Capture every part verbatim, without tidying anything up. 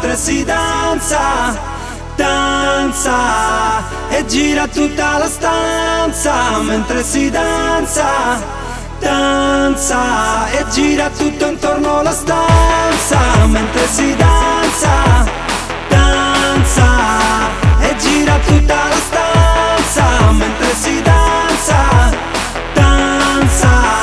mentre si danza, danza e gira tutta la stanza, mentre si danza, danza e gira tutto intorno alla stanza, mentre si danza, danza e gira tutta la stanza, mentre si danza, danza.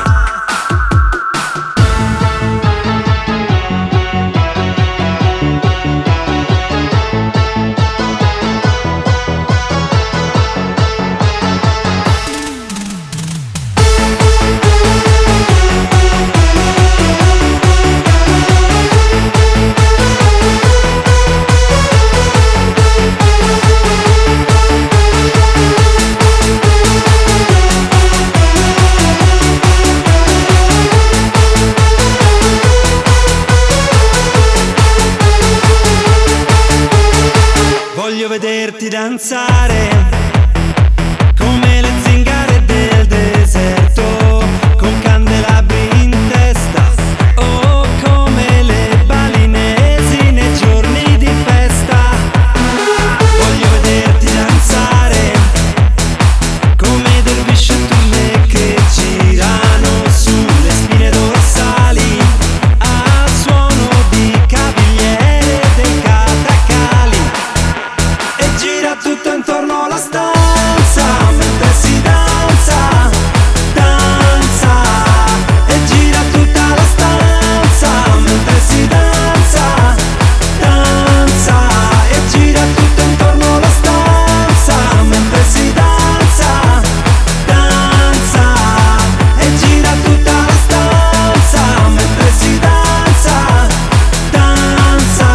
Voglio vederti danzare come le zingare del deserto, con candelabri in testa, o come le balinesi nei giorni di festa. Voglio vederti danzare come dervisci e turne che girano sulle spine dorsali al suono di cavigliere dei catacali. Gira tutto intorno alla stanza, mentre si danza, danza e gira tutta la stanza, mentre si danza, danza e gira tutto intorno alla stanza, mentre si danza, danza e gira tutta la stanza, mentre si danza, danza.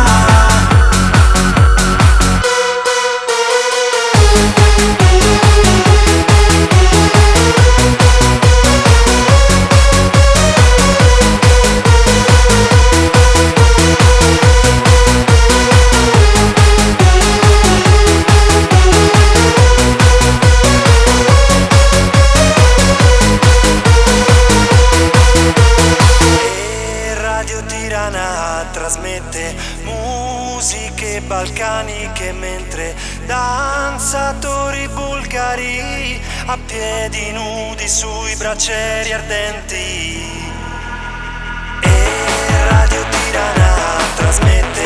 Trasmette musiche balcaniche mentre danzatori bulgari a piedi nudi sui bracieri ardenti. E Radio Tirana trasmette